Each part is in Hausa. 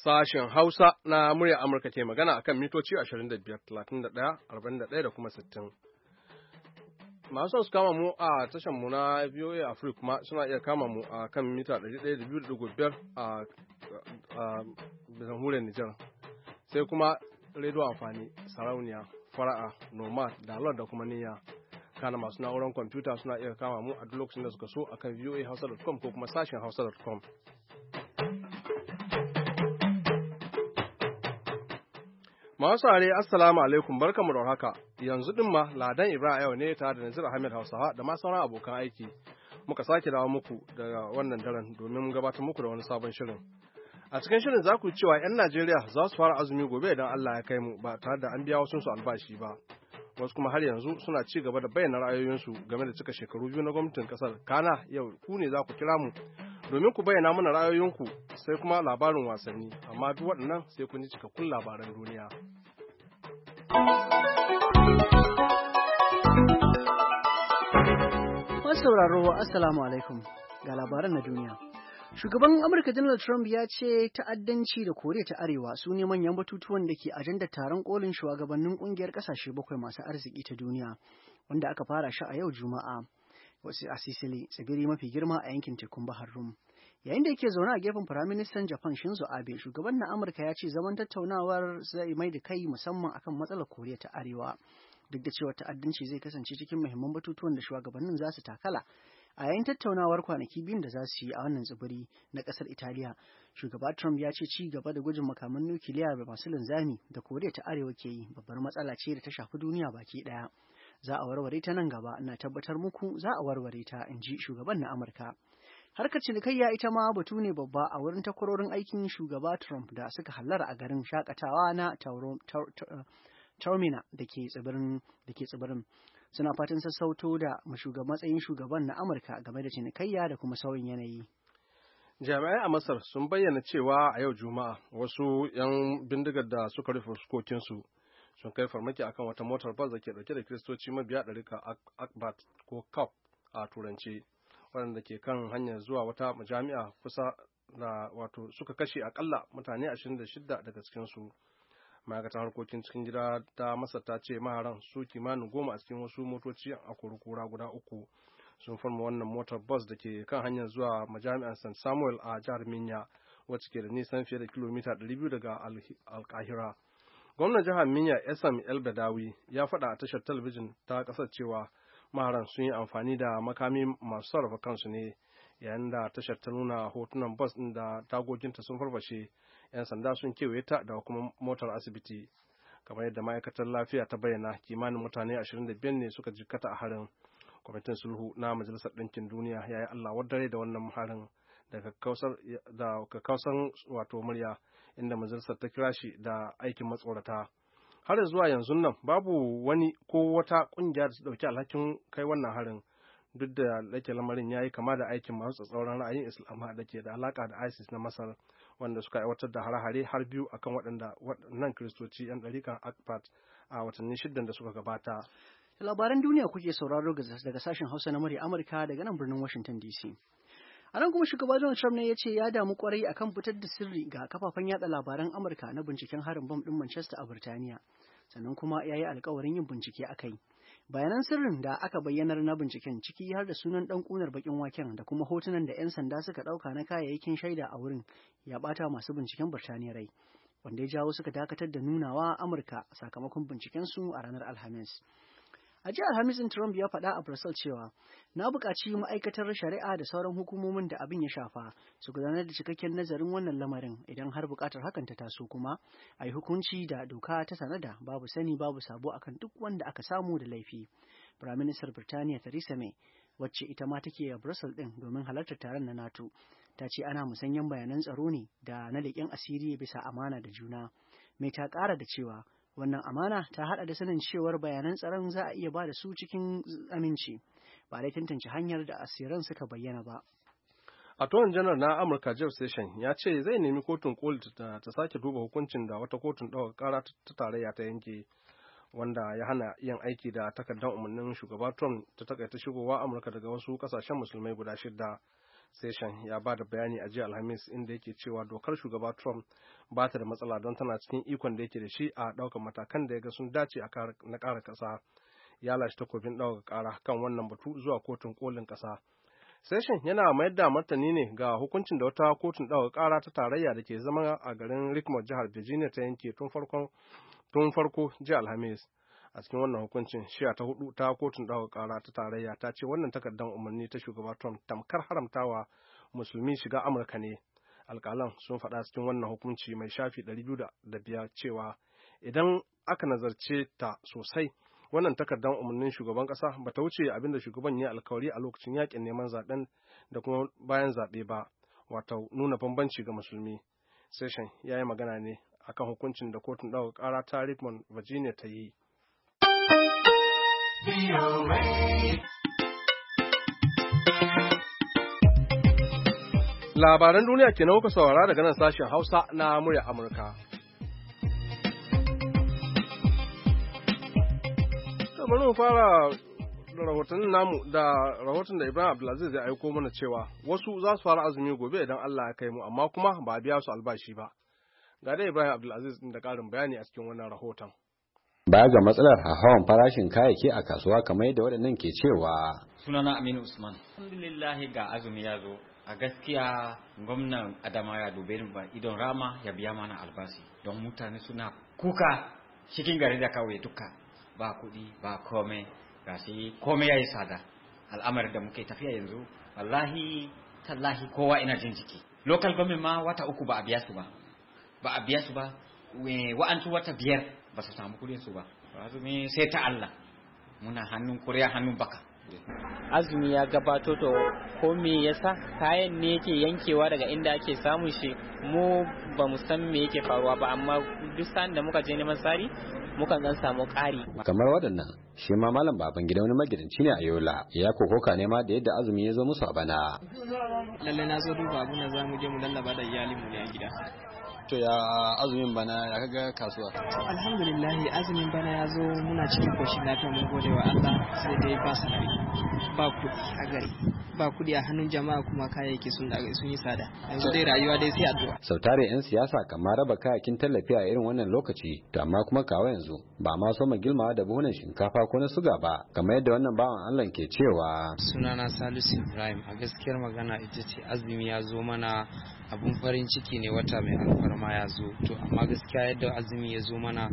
Sashen Hausa na murya Amurka ke magana akan mitoci 25, 31, 41 da kuma 60. Masu son su kama mu a tashar mu na VOA Africa kuma suna iya kama mu a kan mita 102.5 a jamhuriyar Nijar. Sai kuma rediyo amfani, sarauniya, fara'a, nomad, dalar da kuma niyya. Kana masu na'urar kwamfuta suna iya kama mu a duk lokacin da suka so akan voahausa.com ko kuma sashen hausa.com. Masu are assalamu alaikum barkamu da haka. Yanzu din ma Ladan Ibrahim yau ne tare da Nazir Ahmed Hausawa da ma sauran abokan aiki. Muka sake dawo muku daga wannan daren domin gabatar muku da wani sabon shirin. A cikin shirin za ku cewa 'yan Najeriya za su fara azumi gobe idan Allah ya kai mu ba tare da an biya wasu su albashi ba. Wasu kuma har yanzu suna ci gaba da bayyana ra'ayoyinsu game da cika shekaru biyu na gwamnatin kasar. Kana yau ku ne za ku kira mu domin ku bayyana mana ra'ayoyinku sai kuma labarin wasanni, amma duk waɗannan sai kun ji cikakkun labaran duniya. Masu sauraro, Assalamu alaikum ga labaran na duniya. Shugaban Amurka Donald Trump ya ce ta'addanci da Koriya ta Arewa su ne manyan batutuwan da ke ajandar taron kolin shugabannin kungiyar kasashe 7 masu arziki ta duniya, wanda aka fara shi a yau Juma'a. Wasu a Sicily, tsibiri mafi girma a yankin tekun Bahar Rum. Yayin da yake zaune a gefen Firaministan Japan Shinzo Abe, shugaban na Amurka ya ce zaman tattaunawar zai mai da kai musamman akan matsalar Koriya ta Arewa. Duk da cewa ta'addanci zai kasance cikin muhimman batutuwan da shugabannin za su takala a yayin tattaunawar kwanaki biyun da za su yi a wannan tsibiri na ƙasar Italiya, shugaba Trump ya ce ci gaba da gwajin makaman nukiliya da masu linzami da Koriya ta Arewa ke yi babbar matsala ce da ta shafi duniya baki ɗaya. Za a warware ta nan gaba, ina tabbatar muku za a warware ta, in ji shugaban na Amurka. Harkar cinikayya ita ma batu ne babba a wurin takwarorin aikin shugaba Trump da suka hallara a garin shakatawa na Taormina da ke tsibirin. Suna fatan sassauto da matsayin shugaban na Amurka game da cinikayya da kuma sauyin yanayi. Jami'ai a Masar sun bayyana cewa a yau Juma'a wasu 'yan bindigar da suka rufe fuskokinsu sun kai farmaki akan wata motar bas da ke dauke da kiristoci mabiya ɗarika Akbat ko Kaf a Turanci, waɗanda ke kan hanyar zuwa wata majami'a kusa da suka kashe akalla mutane 26 daga cikinsu. Ma'aikatar harkokin cikin gida ta Masar ta ce maharan su kimanin 10 a cikin wasu motoci a kurkura guda 3 sun farma wannan motar bus da ke kan hanyar zuwa majami'ar St. Samuel a jihar Minya, wacce ke da nisan fiye da kilomita 200 daga Alkahira. Gwamnan jihar Minya Esam El Badawi ya faɗa a tashar talabijin ta ƙasar cewa maharan sun yi amfani da makami masu sarrafa kansu ne, yayin da tashar ta nuna hotunan bus ɗin da tagoginta sun farfashe. 'Yan sanda sun kewaye ta da kuma motar asibiti. Kamar yadda ma'aikatar lafiya ta bayyana, kimanin mutane 25 ne suka jikkata a harin. Kwamitin sulhu na Majalisar Ɗinkin Duniya ya yi Allah wadare da wannan harin daga kausan murya, inda majalisar ta kira shi da aikin matsorata. Har zuwa yanzu nan babu wani ko wata ƙungiya da ta ɗauki alhakin kai wannan harin, duk da lake lamarin ya yi kama da aikin masu tsatsauran ra'ayin Islama da ke da alaka da ISIS na Masar, wanda suka aiwatar da hare-hare har biyu akan waɗannan kiristoci 'yan ɗarikan Akbat a watanni 6 da suka gabata. Labaran duniya kuke sauraro daga sashen Hausa na murya Amurka daga nan birnin Washington DC. A nan kuma shugaba Donald Trump ne ya ce ya damu kwarai akan fitar da sirri ga kafafen yada labaran Amurka na binciken harin bom ɗin Manchester a Birtaniya, sannan kuma ya yi alkawarin yin bincike a kai. Bayanan sirrin da aka bayyanar na binciken, ciki har da sunan dan kunar bakin waken da kuma hotunan da 'yan sanda suka dauka na kayayyakin shaida a wurin, ya bata masu binciken Birtaniya rai, wanda ya jawo suka dakatar da nunawa Amurka sakamakon binciken su a ranar Alhamis. A jiya Alhamis din Trump ya faɗa a Brussels cewa na buƙaci ma'aikatar shari'a da sauran hukumomin da abin ya shafa su gudanar da cikakken nazarin wannan lamarin, idan har buƙatar hakan ta taso kuma a yi hukunci da doka ta sanada, babu sani babu sabo akan duk wanda aka samu da laifi. Firaministar Birtaniya Theresa May, wacce ita ma take a Brussels din domin halartar taron na NATO, ta ce ana musanyen bayanan tsaro ne da na leƙen asiri bisa amana da juna. May ta ƙara da cewa wannan amana ta hada da sanin cewar bayanan tsaron za a iya ba da su cikin aminci, ba dai tantance hanyar da asiran suka bayyana ba. Attorney General na Amurka Jeff Sessions ya ce zai nemi kotun koli ta sake duba hukuncin da wata kotun ɗaukar ƙara ta tarayya ta yanke, wanda ya hana yin aiki da takardar umarnin shugaba Trump ta takaita shigowa Amurka daga wasu ƙasashen musulmai guda 6. Session ya ba da bayani a jiya Alhamis inda yake cewa dokar shugaba Trump ba ta da matsala don tana cikin ikon da yake da shi a ɗaukar matakan da ya ga sun dace na ƙara ƙasa. Ya lashe takobin ɗaukar ƙara kan wannan batu zuwa kotun kolin ƙasa. Session yana mayar da martani ne ga hukuncin da wata kotun ɗaukar ƙara ta tarayya da ke zama a garin Richmond, jihar Virginia ta yanke tun farko jiya Alhamis. A cikin wannan hukuncin, shiya ta hudu ta kotun ɗaukar ƙara ta tarayya ta ce wannan takardar umarni ta shugaba Trump tamkar haramtawa musulmi shiga Amurka ne. Alƙalan sun faɗa cikin wannan hukunci mai shafi 205 cewa idan aka nazarce ta sosai, wannan takardar umarnin shugaban ƙasa ba ta wuce abin da shugaban ya alkawari a lokacin yakin neman zaben da kuma bayan zaɓe ba, wato nuna bambanci ga musulmi. Session ya yi magana ne akan hukuncin da kotun ɗaukar ƙara ta Richmond, Virginia ta yi. Labaran duniya ke kuka saurara daga nan sashen Hausa na murya Amurka. Bari mu fara da rahotannin namu da rahoton da Ibrahim Abdulaziz ya aiko mana cewa wasu za su fara azumi gobe idan Allah ya kai mu, amma kuma ba a biya su albashi ba. Ga dai Ibrahim Abdulaziz da ƙarin bayani a cikin wannan rahoton. Baya ga matsalar hawan farashin kayayyaki a kasuwa kamar yadda waɗannan ke cewa. Sunana Aminu Usman. Alhamdulillah ga azumi ya zo. A gaskiya gwamnan Adama ya dube ni ba idon rama ya biya mana albashi don mutane suna kuka cikin gari da kawai duka ba kuɗi ba komai gashi komai yayi tsada. Al'amarin da muke tafiya yanzu wallahi tallahi kowa ina jin jiki. Local government ma wata uku ba a biya su ba wa'ansu wata biyar ba su samu kudin su ba. Azumi sai ta Allah, muna hannun kuriya hannun baka. Azumi ya gabato, to ko me yasa kayan ne yake yankewa daga inda ake samun shi, mu ba mu san me yake faruwa ba, amma duk sa'an da muka je neman sari mukan dan samu ƙari. Kamar waɗannan shi ma malam Babangida wani magidanci ne a Yola, ya kokoka ne ma da yadda azumi ya zo musu a bana. Lalle na zo duba abin da zamu je mu lallaba da iyalinmu ne a gida. To ya azumin bana ya kaga kasuwa? Alhamdulillah azumin bana ya zo muna cikin koshin lafiya, mun gode wa Allah, sai dai ba sanari ba kudi a gari, ba kudi a hannun jama'a, kuma kayayyaki sun yi tsada. Yanzu dai rayuwa dai sai addu'a. Sautare 'yan siyasa kamar raba kayakin tallafi a irin wannan lokaci, to amma kuma kawo yanzu ba ma so gilmawa da buhunan shinkafa ko na suga ba, kamar yadda wannan bawan Allah ke cewa. Sunana Salisu Ibrahim. A gaskiyar magana ita ce azumi ya zo mana abun farin ciki ne, wata mai alfarma ya zo, to amma gaskiya yadda azumi ya zo mana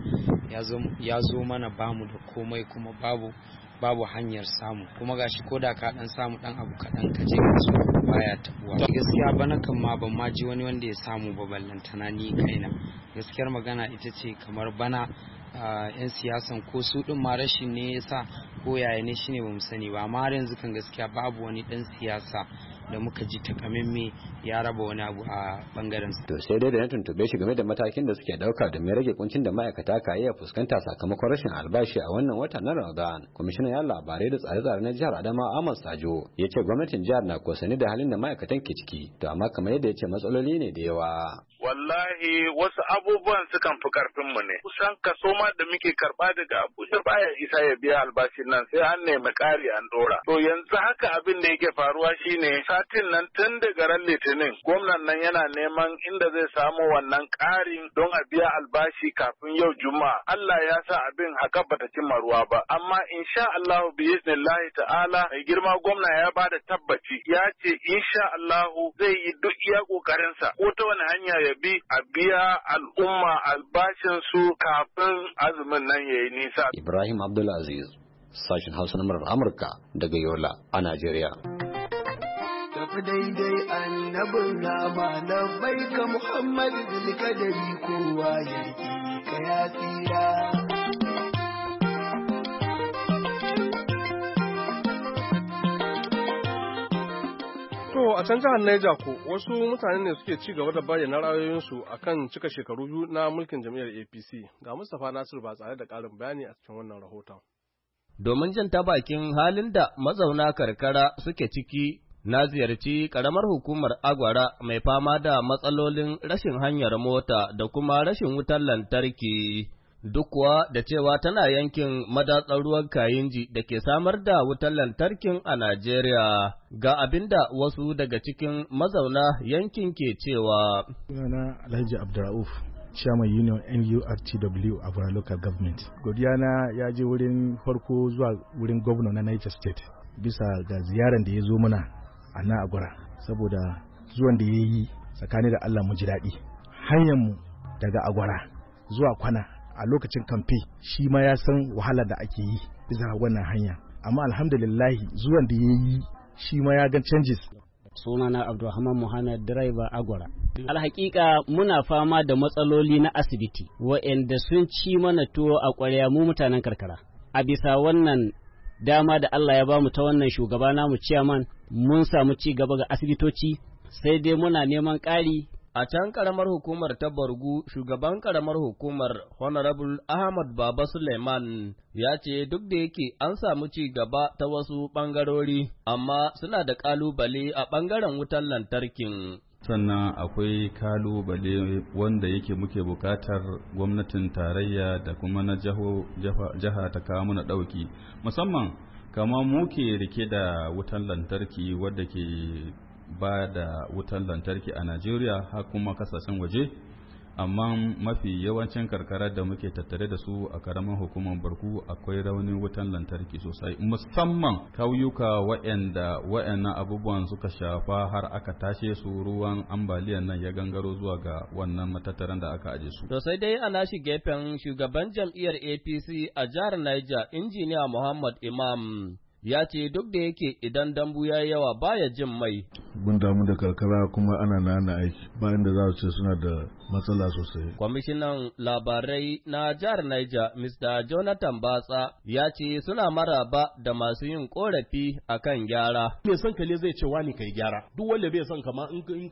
bamu da komai, kuma babu hanyar samu, kuma gashi ko da ka dan samu dan abu kadan ka je kasuwa baya tabuwa. Gaskiya bana kan ma ban ma ji wani wanda ya samu ba, ballantana ni kaina. Gaskiyar magana ita ce kamar bana 'yan siyasan ko su din ma rashin ne yasa ko yaya ne shine bamu sani ba, amma har yanzu kan gaskiya babu wani dan siyasa da muka ji takamaimai ya raba wani abu a bangaren su. To sai dai da na tuntube shi game da matakin da suke dauka da mai rage kuncin da ma'aikata ka iya fuskanta sakamakon rashin albashi a wannan wata na Ramadan. Kwamishinan yan labarai da tsare-tsare na jihar Adamawa Ahmad Sajo ya ce gwamnatin jihar na kosani da halin da ma'aikatan ke ciki, to amma kamar yadda ya ce matsaloli ne da yawa. Wallahi wasu abubuwan sukan fi karfin mu ne. Kusan kaso ma da muke karba daga Abuja baya isa ya biya albashin nan, sai an nemi ƙari an dora. To yanzu haka abin da yake faruwa shine satin nan tun daga ran Litinin gwamnan nan yana neman inda zai samu wannan ƙarin don a biya albashi kafin yau Juma'a. Allah ya sa abin haka bata cimma ruwa ba, amma insha Allah bi iznillahi ta'ala mai girma gwamna ya bada tabbaci, ya ce insha Allah zai yi duk iya kokarin sa ko ta wani hanya ya bi a biya al'umma albashin su kafin azumin nan yayi nisa. Ibrahim Abdulaziz, sashin Hausa na Amurka daga Yola a Najeriya. Tafi daidai annabin rama na baika Muhammad zulkadari kowa yarki ka ya tsira. To a can jihar Niger ko wasu mutane ne suke ci gaba da bayyana ra'ayoyinsu akan cika shekaru biyu na mulkin jam'iyyar APC. Ga Mustapha Nasiru ba tsare da ƙarin bayani a cikin wannan rahoton. Domin jin ta bakin halin da mazauna karkara suke ciki, na ziyarci ƙaramar hukumar Agwara mai fama da matsalolin rashin hanyar mota da kuma rashin wutar lantarki. duk kuwa da cewa tana yankin madatsar ruwan Kayinji da ke samar da wutar lantarkin a Najeriya. Ga abin da wasu daga cikin mazauna yankin ke cewa. Sunana Alhaji Abdurrauf, Chairman Union NURTW a Agwara Local Government. Godiya na ya je wurin farko zuwa wurin gwamna na Niger State bisa ga ziyaran da ya zo mana a na Agwara, saboda zuwan da ya yi tsakani da Allah mu ji daɗi. Hanyarmu daga Agwara zuwa Kwana a lokacin kamfe shi ma ya san wahalar da ake yi bisa wannan hanya, amma alhamdulillahi zuwan da ya yi shi ma ya ga changes. Sunana Abdulrahman Muhammad, driver Agwara. Alhaƙiƙa muna fama da matsaloli na asibiti waɗanda sun ci mana tuwo a ƙwarya mu mutanen karkara. A bisa wannan dama da Allah ya bamu ta wannan shugaba namu ciyaman, mun samu ci gaba ga asibitoci, sai dai muna neman ƙari. A can ƙaramar hukumar ta Bargu, shugaban ƙaramar hukumar Honorable Ahmad Baba Suleiman ya ce duk da yake an samu ci gaba ta wasu ɓangarori, amma suna da ƙalubale a ɓangaren wutar lantarkin. Sannan akwai kalubale wanda yake muke bukatar gwamnatin tarayya da kuma na jiha ta kawo mana ɗauki, musamman kama muke rike da wutar lantarki wadda ke ba da wutar lantarki a Najeriya har kuma kasashen waje, amma mafi yawancin karkara da muke tattare da su a karamin hukumar Bargu akwai raunin wutar lantarki sosai, musamman kauyuka waɗannan abubuwan suka shafa har aka tashe su, ruwan ambaliyan nan ya gangaro zuwa ga wannan matattaran da aka aje su. To sai dai a nashi gefen shugaban jam'iyyar APC a jihar Niger, injiniya Muhammad Imam, ya ce duk da yake idan dambu ya yi yawa baya jin mai. Mun damu da karkara kuma ana nana aiki ba inda za su ce suna da matsala sosai. Kwamishinan labarai na jihar Niger, Mr. Jonathan Batsa, ya ce suna maraba da masu yin korafi akan gyara. Bai son ka ne zai ce wani kai gyara. Duk wanda bai son ka ma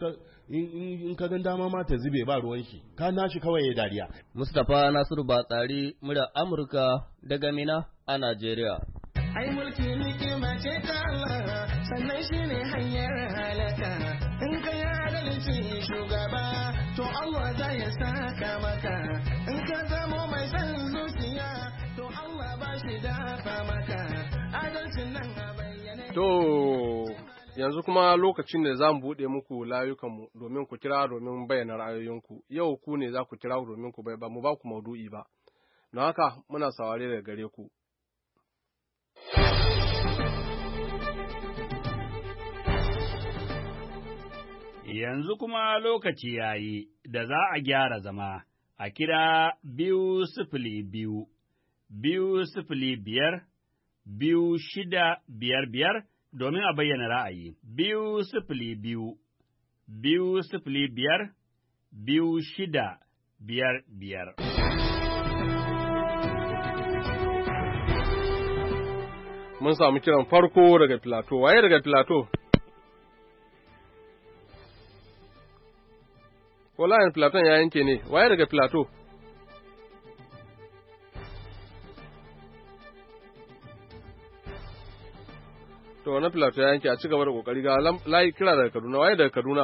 in ka gan dama ma ta zube ba ruwan shi. Ka nashi kawai ya dariya. Mustapha Nasiru Batsari, murar Amurka daga Mina a Najeriya. Ai mulki nikima ce ta Allah, sannan shi ne hanyar halaka. In ka yi adalci shugaba, to Allah za ya saka maka. In ka zamo mai son zuciya, to Allah ba shi dafa maka. Adalcin nan a bayyane. To yanzu kuma lokacin da za mu buɗe muku layukanmu domin ku kira domin bayyana ra'ayoyinku. Yau ku ne za ku kira domin ku ba mu ba ku maudu'i ba. Don haka muna saurare daga gare ku. Yanzu kuma lokaci ya yi da za a gyara zama a kira 202 205 2655 domin a bayyana ra'ayi. 202 205 2655. Mun samu kiran farko daga Filato. Waye daga Filato? Ko layin Filaton ya yanke ne? Waye daga Filato? To, na Filato ya yanke, a ci gaba da kokari ga layi kira daga Kaduna. Waye daga Kaduna?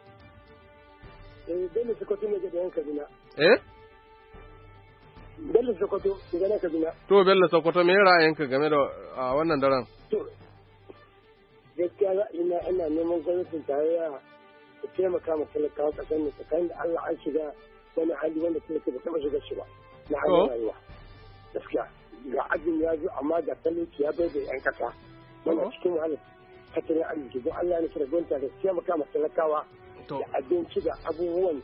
Bello Sokoto ne daga Kaduna. Eh? Bello Sokoto daga Kaduna. To, Bello Sokoto, me ra'ayinka game da wannan daren? To, gaskiya ina neman gwamnatin tarayya ta taimaka ma talakawa ƙasar ne tsakanin da Allah an shiga wani hali wanda talaka ba taɓa shiga shi ba na hanyar rayuwa. Gaskiya ga ajin ya zo amma ga talauci ya bai da 'yan ƙasa. Wannan cikin wahalar tattalin arziki don Allah ne kira gwamnati da taimaka ma talakawa da abinci da abubuwan.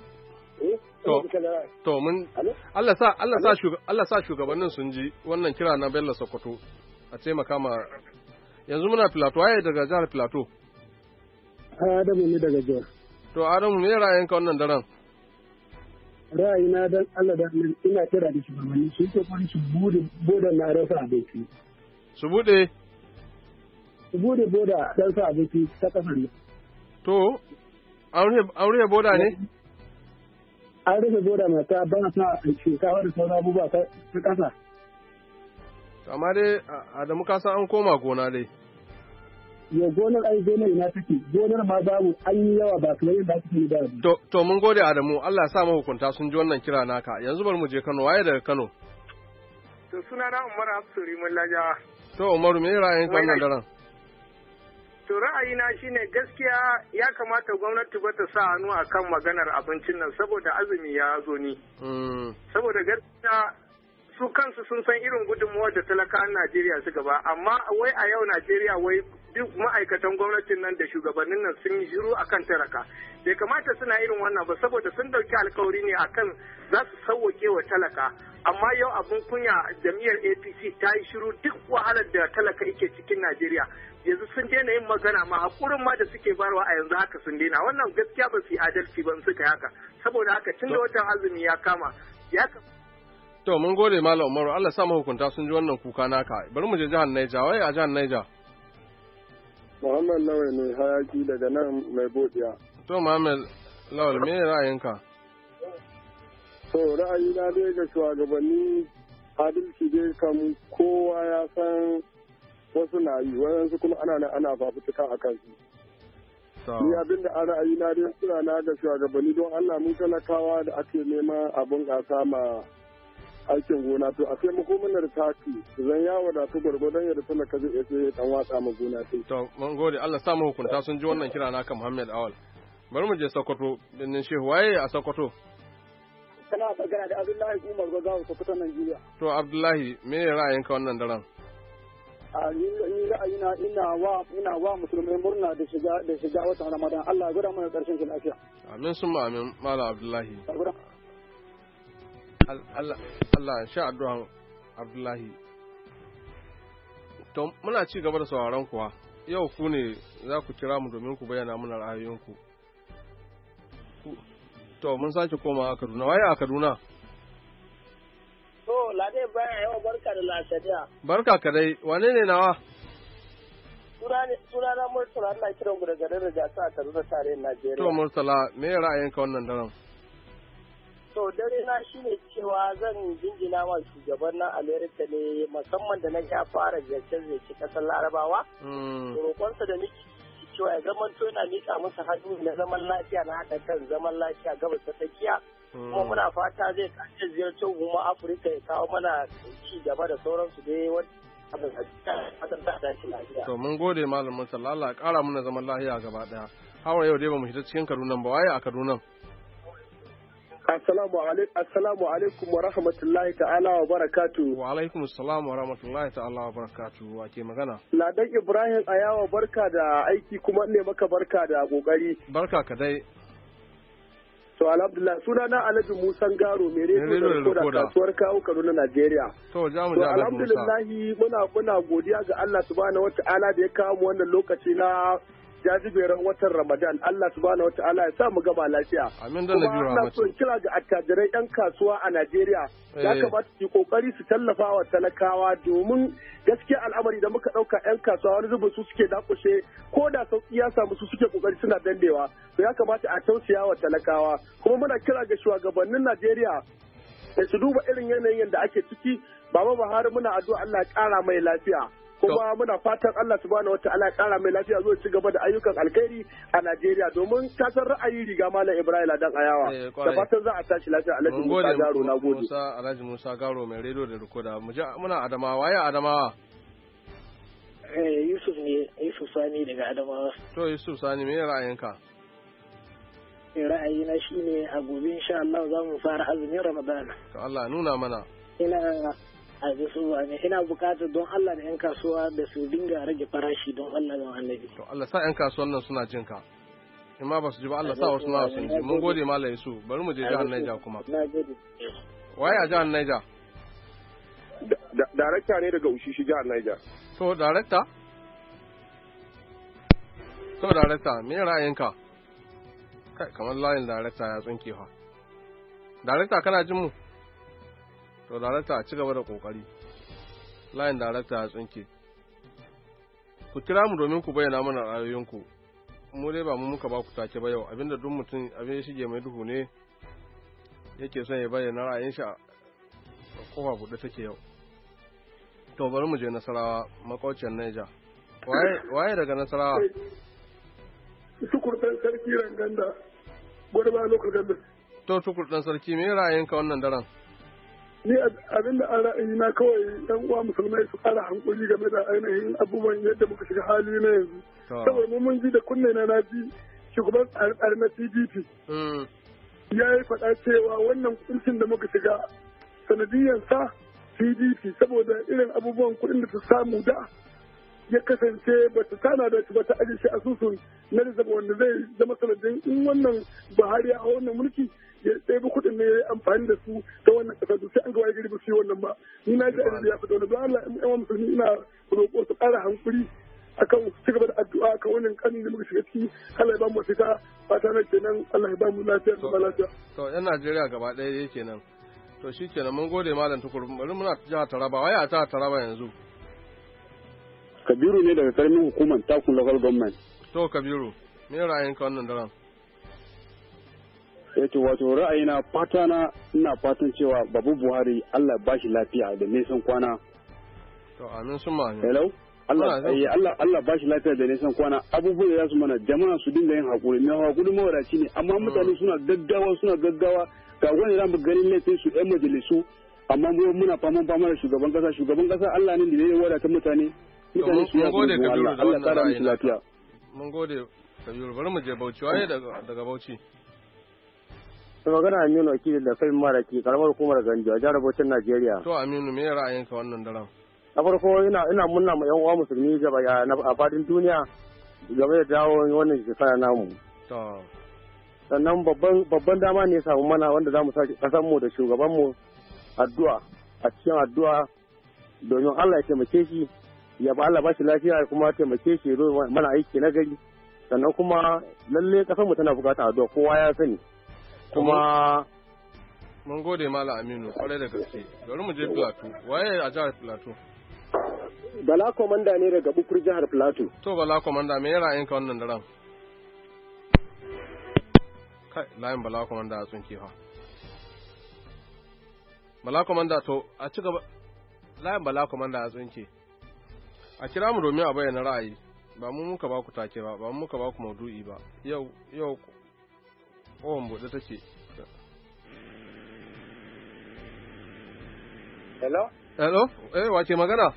To mun Allah sa shugabannin sun ji wannan kira na Bello Sokoto a taimaka ma. Yanzu muna Filato, waye daga jihar Filato? Adamu ne daga jihar. To Adamu, me ra'ayinka wannan daren? Ra'ayina dan Allah da ina kira da shugabanni su ke kwari su bude na rasa abinci. Su bude? Su bude boda dan sa abinci ta kasar ne. To, an rufe boda ne? An rufe boda mata ba sa shinkawa da sauran abubuwa ta kasa. Amma dai Adamu ka san an koma gona dai. Ya gonar ai gonar ina take, gonar ma babu an yi yawa ba kamar yadda ake yi da. To mun gode Adamu, Allah ya sa mahukunta sun ji wannan kira naka. Yanzu bari mu je Kano, waye daga Kano? To sunana Umar Hafsuri Mullaja. To Umaru me ra'ayin wannan daren? To ra'ayina shine gaskiya ya kamata gwamnati ba ta sa hannu akan maganar abincin nan saboda azumi ya zo ni. Saboda gaskiya su kansu sun san irin gudunmuwar da talakawan Najeriya suka ba, amma wai a yau Najeriya wai duk ma'aikatan gwamnatin nan da shugabannin nan sun yi shiru akan talaka. Bai kamata suna irin wannan ba saboda sun dauki alkawari ne akan za su sauwake wa talaka. Amma yau abin kunya jam'iyyar APC ta yi shiru duk wahalar da talaka yake cikin Najeriya. Yanzu sun daina yin magana ma hakurin ma da suke barwa a yanzu haka sun daina. Wannan gaskiya ba su yi adalci ba suka haka. Saboda haka tun da watan azumi ya kama To mun gode Malam Umaru, Allah sa mahukunta sun ji wannan kuka naka. Bari mu je jihar Niger, waye a jihar Niger? Muhammad Lawal ne hayaki daga nan mai bodiya. To Muhammad Lawal me ra'ayinka? To ra'ayina dai ga shugabanni adalci dai kam kowa ya san wasu na yi, wayansu kuma ana fafutuka a kansu. Ni abinda a ra'ayina dai suna na ga shugabanni don Allah mun talakawa da ake nema abun gasa ma aikin gona to a taimako mana da taki zan ya wadatu gwargwadon yadda talaka zai iya sai dan watsa ma gona sai. To mun gode Allah sa mu hukunta sun ji wannan kira naka Muhammad Awal. Bari mu je Sokoto dinnin Shehu waye a Sokoto? Kana magana da Abdullahi Umar Gogawa Sokoto Najeriya. To Abdullahi me ra'ayinka wannan daren? Ni ra'ayina ina wa musulmai murna da shiga watan Ramadan. Allah ya gwada mana karshen shi lafiya. Amin summa amin Malam Abdullahi. Allah sha addu'an Abdullahi. To muna ci gaba da sauraron kuwa. Yau ku ne za ku kira mu domin ku bayyana mana ra'ayoyinku. To mun sake koma a Kaduna. Waye a Kaduna? To Lade bayan yau barka da lafiya. Barka ka dai. Wane ne nawa? Suna na Murtala Allah kiran ku daga garin Rigasa a Kaduna tarayyar Najeriya. To Murtala me ra'ayinka wannan daren? To dare na shine cewa zan jinjina wa shugaban na Amerika ne musamman da na ya fara ziyarce kasar Larabawa. Roƙonsa da nake cewa ya zama to yana nika musu hannu na zaman lafiya na haɗa kan zaman lafiya gabas ta tsakiya. Kuma muna fata zai kace ziyartar mu Afirka ya kawo mana ci gaba da sauransu dai To mun gode Malam Murtala Allah ya ƙara mana zaman lafiya gaba ɗaya. Hawa yau dai ba mu shiga cikin Kaduna ba waye a Kaduna? Assalamu alaikum wa rahmatullahi ta'ala wa barakatu. Wa alaikum assalam wa rahmatullahi ta'ala wa barakatu. Wa ke magana? Ladan Ibrahim Ayawa barka da aiki kuma ne maka barka da kokari. Barka ka dai. To alhamdulillah suna na Alhaji Musa Garo mai rediyo da kasuwar kawo Kaduna Najeriya. To jamu da alhamdulillah muna godiya ga Allah subhanahu wata'ala da ya kawo mu wannan lokaci na jajiberan watan Ramadan. Allah subhanahu wata'ala ya sa mu gama lafiya. Amin da nabi rahmat. Kuma son kira ga attajirai yan kasuwa a Najeriya ya kamata su kokari su tallafa wa talakawa domin gaskiya al'amari da muka dauka yan kasuwa wani zubin su suke dakushe ko da sauki ya samu su suke kokari suna dandewa. To ya kamata a tausaya wa talakawa. Kuma muna kira ga shugabannin Najeriya da su duba irin yanayin da ake ciki. Baba Buhari muna addu'a Allah ya kara mai lafiya. Kuma muna fatan Allah subhanahu wataala ya kara mai lafiya zo ci gaba da ayyukan alkhairi a Najeriya domin ka san ra'ayi riga Malam Ibrahim Ladan Ayawa da fatan za a tashi lafiya Alhaji Musa Garo na gode. Alhaji Musa Garo mai rediyo da rikoda muna Adamawa waye Adamawa? Yusuf ne Yusuf Sani daga Adamawa. To Yusuf Sani me ra'ayinka? Ra'ayina shine a gobe insha Allah za mu fara azumin Ramadan. To Allah nuna mana. Ina bukatar don Allah da 'yan kasuwa da su dinga rage farashi don Allah da annabi. To Allah sa 'yan kasuwan nan suna jin ka. In ma ba su ji ba Allah sa wasu ma sun ji. Mun gode Malam Yusuf. Bari mu je jihar Niger kuma. Waye a jihar Niger? Darakta ne daga Ushishi jihar Niger. To darakta? Me ra'ayinka? Kai kamar layin darakta ya tsinke fa. Darakta kana jin mu? To darakta a ci gaba da kokari. Layin darakta ya tsinke. Ku kira mu domin ku bayyana mana ra'ayoyinku. Mu dai ba mu muka ba ku take ba yau abinda duk mutum abin ya shige mai duhu ne yake son ya bayyana ra'ayin shi a kofa buɗe take yau. To bari mu je Nasarawa makauciyar Niger. Waye daga Nasarawa? Tukur dan sarki Ranganda. Gwada ba lokacin ganda. To tukur dan sarki me ra'ayinka wannan daren? ni abin da an ra'ayi na kawai yan uwa musulmai su fara hankuli game da ainihin abubuwan yadda muka shiga hali na yanzu saboda mun ji da kunne na ji shugaban tsare na PDP ya yi faɗa cewa wannan kuncin da muka shiga sanadiyyar sa PDP saboda irin abubuwan kuɗin da ta samu da ya kasance ba ta tana da shi ba ta ajiye shi asusun na rizaba wanda zai zama sanadin in wannan Buhari a wannan mulki ya ɗaya kuɗin ne ya yi amfani da su ta wannan ƙasa to sai an ga waye gari ba su yi wannan ba ni na ji arziki ya fito don Allah in yawan musulmi ina roƙo su ƙara hankuri akan su ci gaba da addu'a akan wannan ƙanin da muka shiga ciki Allah ya ba mu mafita fata na kenan Allah ya ba mu lafiya da lafiya. To yan Najeriya gaba ɗaya yake nan to shi kenan mun gode malam Tukur bari muna jihar Taraba waye a jihar Taraba yanzu. Kabiru ne daga karamin hukumar Takun Local Government. To Kabiru me ra'ayinka wannan daren? Wato ra'ayina ina fatan cewa Babu Buhari Allah ba shi lafiya da nisan kwana. To amin sun ma. Hello? Allah ba shi lafiya da nisan kwana abubuwan da za su mana jama'a su dinga yin hakuri mai hakuri mawadaci ne amma mutane suna gaggawa ga wani ramu ganin laifin su ɗan majalisu amma muna fama da shugaban kasa Allah ne da ya wadata mutane su ya Allah tsara musu lafiya. Mun gode Kabiru bari mu je Bauchi waye daga Bauchi. To magana Aminu wakili da kai Maraki karamar hukumar Ganjo a jihar Bauchi Najeriya. To Aminu me ra'ayinka wannan daren? Na farko ina munna ma yan uwa musulmi gaba a fadin duniya game da dawo wannan shekara namu. To sannan babban dama ne ya samu mana wanda zamu saki kasan mu da shugaban mu addu'a a cikin addu'a domin Allah ya taimake shi ya ba Allah ba shi lafiya kuma taimake shi zo mana aiki na gari sannan kuma lalle kasan mu tana bukatar addu'a kowa ya sani kuma mun gode Malam Aminu kwarai da gaske bari mu je Plateau waye a jihar Plateau. Bala Komanda ne daga Bukur jihar Plateau. To Bala Komanda me ra'ayinka wannan daren? Kai layin Bala Komanda a tsunke fa. Bala Komanda to a ci gaba layin Bala Komanda a tsunke. A kira mu domin a bayyana ra'ayi ba mu muka ba ku take ba mu muka ba ku maudu'i ba yau kowan bude take. Hello wace magana?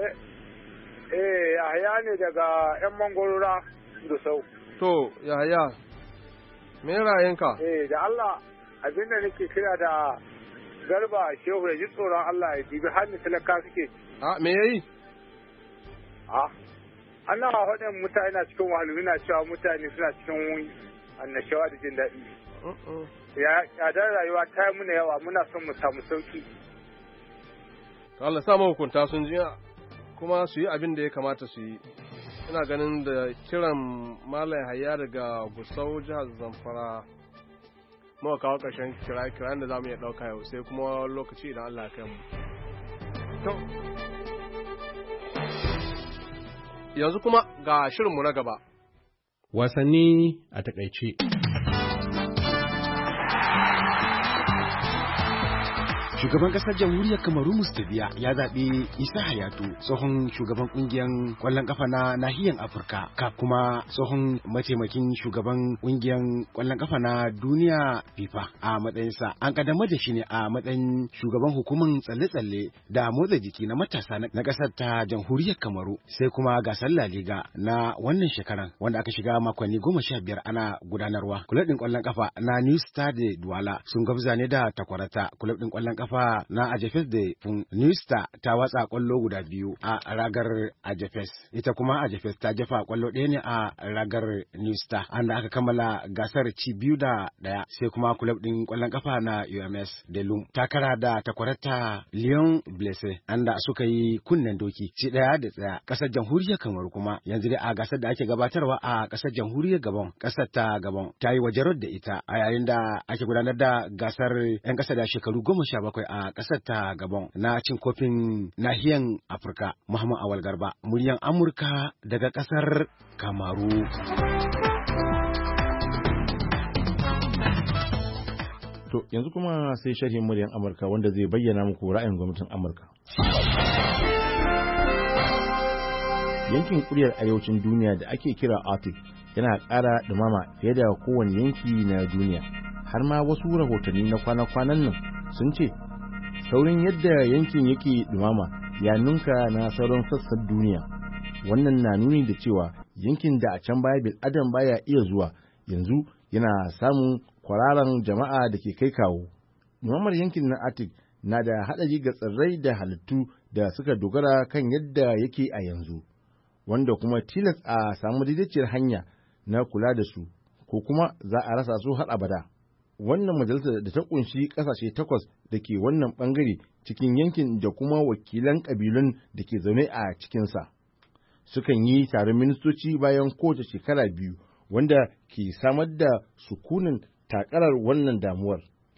Yahaya ne daga ‘yan mangorora da sau. To, Yahaya, me ra'ayinka? Da Allah abinda nake kira da Garba Shehu ya ji tsoron Allah ya dibi hannun talaka suke. Me yayi? Ana haɗin mutane na cikin wahalu na cewa mutane suna cikin annashawa da jin daɗi. Yadar rayuwa ta yi muna yawa muna son mu samu sauki. Allah sa mahukunta sun ji kuma su yi abin da ya kamata su yi. Ina ganin da kiran Malam Hayya daga Gusau jihar Zamfara muka kawo ƙarshen kiran da za mu iya ɗauka yau sai kuma lokaci idan Allah ya kai mu. Yanzu kuma ga shirinmu na gaba. Wasanni a takaice. Shugaban ƙasar jamhuriyar Kamaru Mustabiya ya zaɓi Isa Hayatu tsohon shugaban ƙungiyar ƙwallon ƙafa na nahiyar Afirka ka kuma tsohon mataimakin shugaban ƙungiyar ƙwallon ƙafa na duniya FIFA a matsayinsa. An kaddamar da shi ne a matsayin shugaban hukumar tsalle-tsalle da motsa jiki na matasa na ƙasar ta jamhuriyar Kamaru sai kuma gasar La Liga na wannan shekaran wanda aka shiga makonni 15 ana gudanarwa. Kulab ɗin ƙwallon ƙafa na New Stade Douala sun gabza ne da takwarata kulab ɗin ƙwallon ƙafa na Ajefes da New Star ta watsa kwallo guda biyu a ragar Ajefes. Ita kuma Ajefes ta jefa kwallo ɗaya ne a ragar New Star. An da aka kammala gasar ci 2-1 sai kuma kulab ɗin kwallon kafa na UMS da Lum ta kara da takwarata Lyon Blesse an da suka yi kunnen doki ci 1-1. Ƙasar jamhuriyar Kamaru kuma yanzu dai a gasar da ake gabatarwa a ƙasar jamhuriyar Gabon ƙasar ta Gabon ta yi wajerar da ita a yayin da ake gudanar da gasar 'yan ƙasa da shekaru 17 a ƙasar ta Gabon na cin kofin nahiyan Afirka. Muhammad Awal Garba, muryan Amurka daga ƙasar Kamaru. To yanzu kuma sai sharhin muryan Amurka wanda zai bayyana muku ra'ayin gwamnatin Amurka. Yankin kuryar arewacin duniya da ake kira Arctic yana ƙara ɗumama fiye da kowane yanki na duniya. Har ma wasu rahotanni na kwana-kwanan nan sun ce saurin yadda yankin yake dumama ya ninka na sauran sassan duniya. Wannan na nuni da cewa yankin da a can baya bil adam baya iya zuwa yanzu yana samun kwararan jama'a da ke kai kawo. Dumamar yankin na Arctic na da haɗari ga tsirrai da halittu da suka dogara kan yadda yake a yanzu, wanda kuma tilas a samu daidaiciyar hanya na kula da su, ko kuma za a rasa su har abada. Wannan majalisar da ta kunshi ƙasashe 8 da ke wannan ɓangare cikin yankin da kuma wakilan ƙabilun da ke zaune a cikinsa, sukan yi taron ministoci bayan kowace shekara 2 wanda ke samar da sukunin takarar wannan damuwar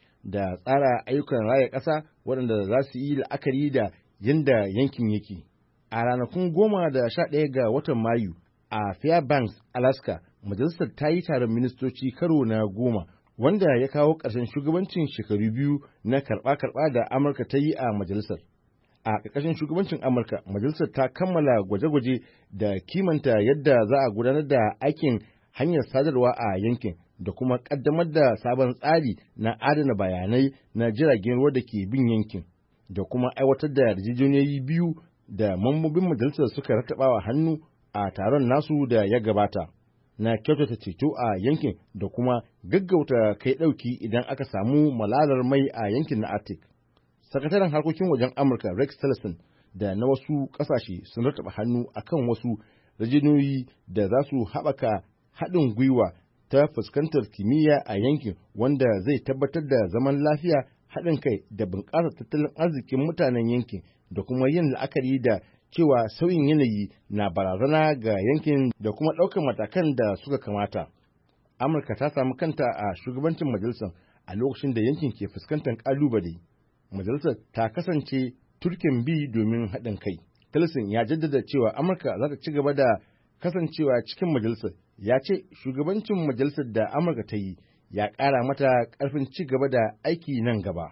da tsara ayyukan raya ƙasa waɗanda za su yi la'akari da yadda yankin yake. A ranakun 10 da 11 ga watan Mayu a Fairbanks, Alaska, majalisar ta yi taron ministoci karo na 10 wanda ya kawo ƙarshen shugabancin shekaru 2 na karɓa-karɓa da Amurka ta yi a majalisar. A ƙarƙashin shugabancin Amurka, majalisar ta kammala gwaje-gwaje da kimanta yadda za a gudanar da aikin hanyar sadarwa a yankin da kuma ƙaddamar da sabon tsari na adana bayanai na jiragen ruwa da ke bin yankin, da kuma aiwatar da yarjejeniyoyi 2 da mambobin majalisar suka rattabawa hannu a taron nasu da ya gabata na kyautata ceto a yankin da kuma gaggauta kai ɗauki idan aka samu malalar mai a yankin na Arctic. Sakataren harkokin wajen Amurka Rex Tillerson da na wasu ƙasashe sun rattaba hannu akan wasu yarjejeniyoyi da za su haɓaka haɗin gwiwa ta fuskantar kimiyya a yankin, wanda zai tabbatar da zaman lafiya, haɗin kai da bunƙasar tattalin arzikin mutanen yankin, da kuma yin la'akari da cewa sauyin yanayi na barazana ga yankin da kuma ɗaukar matakan da suka kamata. Amurka ta samu kanta a shugabancin majalisar a lokacin da yankin ke fuskantar ƙalubale. Majalisar ta kasance turken bi domin haɗin kai. Tillerson ya jaddada cewa Amurka za ta ci gaba da kasancewa cikin majalisar. Ya ce shugabancin majalisar da Amurka ta yi ya ƙara mata ƙarfin ci gaba da aiki nan gaba.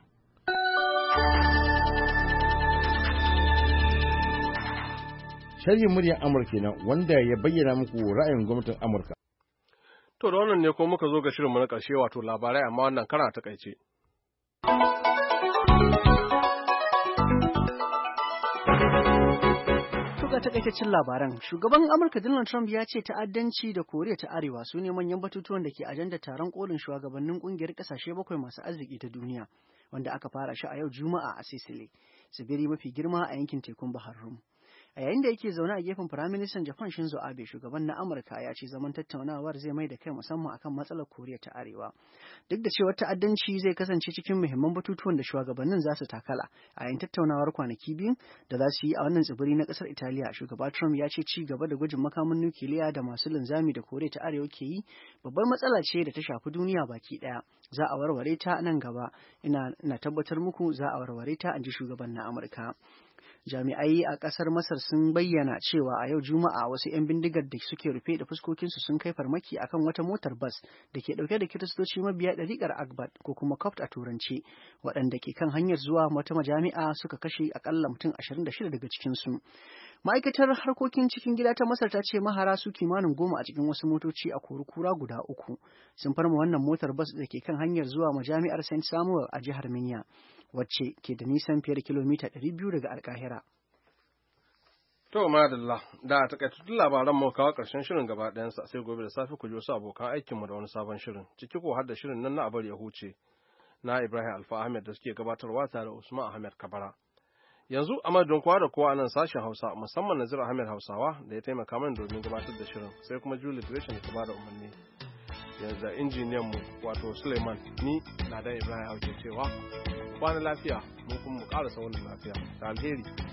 Sharhin muryar Amurka nan wanda ya bayyana muku ra'ayin gwamnatin Amurka. To da wannan ne ko muka zo ga shirinmu na ƙarshe, wato labarai, amma wannan kana takaice. Ga takaitaccen labaran, shugaban Amurka Donald Trump ya ce ta'addanci da Koriya ta Arewa su ne manyan batutuwan da ke ajandar taron kolin shugabannin kungiyar kasashe 7 masu arziki ta duniya, wanda aka fara shi a yau Juma'a a Sicily, tsibiri mafi girma a yankin tekun Bahar Rum. A yayin da yake zaune a gefen Firaministan Japan Shinzo Abe, shugaban na Amurka ya ce zaman tattaunawar zai mai da kai musamman akan matsalar Koriya ta Arewa. Duk da cewa ta'addanci zai kasance cikin muhimman batutuwan da shugabannin za su takala a yayin tattaunawar kwanaki 2 da za su yi a wannan tsibiri na ƙasar Italiya, shugaba Trump ya ce ci gaba da gwajin makaman nukiliya da masu linzami da Koriya ta Arewa ke yi babbar matsala ce da ta shafi duniya baki ɗaya. Za a warware ta nan gaba, ina tabbatar muku za a warware ta, in ji shugaban na Amurka. Jami'ai a ƙasar Masar sun bayyana cewa a yau Juma'a wasu 'yan bindigar da suke rufe da fuskokinsu sun kai farmaki akan wata motar bas da ke ɗauke da kiristoci mabiya ɗariƙar Akbat ko kuma Copt a Turanci, waɗanda ke kan hanyar zuwa wata majami'a, suka kashe akalla mutum 26 daga cikinsu. Ma'aikatar harkokin cikin gida ta Masar ta ce mahara su kimanin 10 a cikin wasu motoci a kurukura guda 3 sun farma wannan motar bas da ke kan hanyar zuwa majami'ar St. Samuel a jihar Minya, wacce ke da nisan fiye da kilomita 200 daga Alkahira. To madalla, da takaitattun labaran mu kawo ƙarshen shirin gaba ɗayansa, sai gobe da safe ku ji wasu abokan aikinmu da wani sabon shirin, ciki ko har da shirin nan na abar ya huce na Ibrahim Alfa Ahmed da suke gabatarwa tare da Usman Ahmed Kabara. Yanzu a madadin kowa da kowa a nan sashen Hausa, musamman Nazir Ahmed Hausawa da ya taimaka mana domin gabatar da shirin, sai kuma Julie Gresham ta bada umarni. Yanzu injiniyan mu wato Suleiman, ni Ladan Ibrahim Auke cewa kwana lafiya, mu kuma mu ƙara sauran lafiya. Da alheri.